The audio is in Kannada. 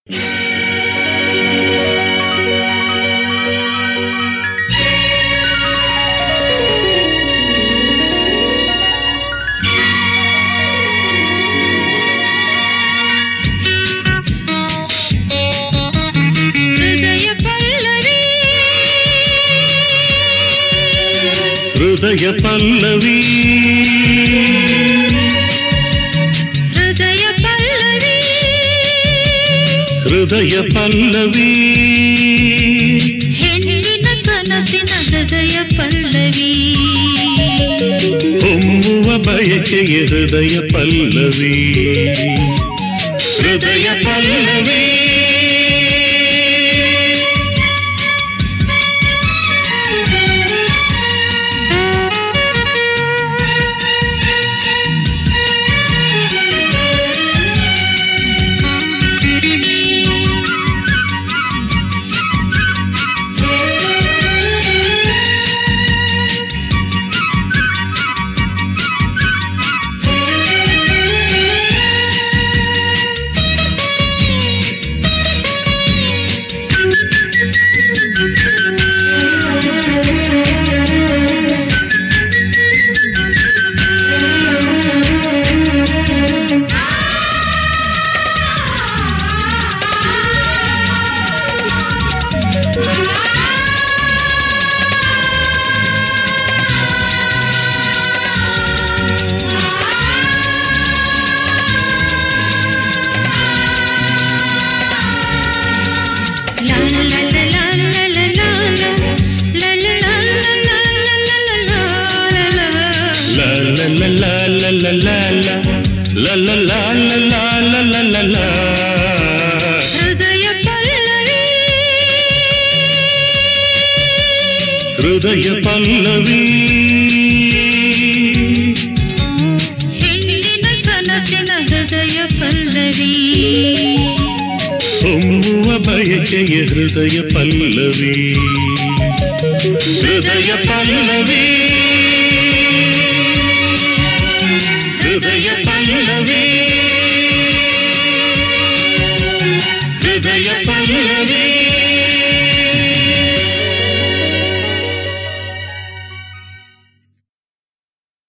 ಹೃದಯ ಪಲ್ಲವಿ ಹೃದಯ ಪಲ್ಲವಿ ಹೃದಯ ಪಲ್ಲವಿ ಹೆಣ್ಣಿನ ಕನಸಿನ ಹೃದಯ ಪಲ್ಲವಿ ಹೊಮ್ಮುವ ಬಯಕೆಯ ಹೃದಯ ಪಲ್ಲವಿ ಹೃದಯ ಪಲ್ಲವಿ ಹೃದಯ ಪಲ್ಲವಿ ಹೆಣ್ಣಿನ ಕನಸಿನ ಹೃದಯ ಪಲ್ಲವಿ ಹೊಮ್ಮುವ ಬಯಕೆಯ ಹೃದಯ ಪಲ್ಲವಿ ಹೃದಯ ಪಲ್ಲವಿ ಹೃದಯ ಪಲ್ಲವಿ ಹೃದಯ ಪಲ್ಲವಿ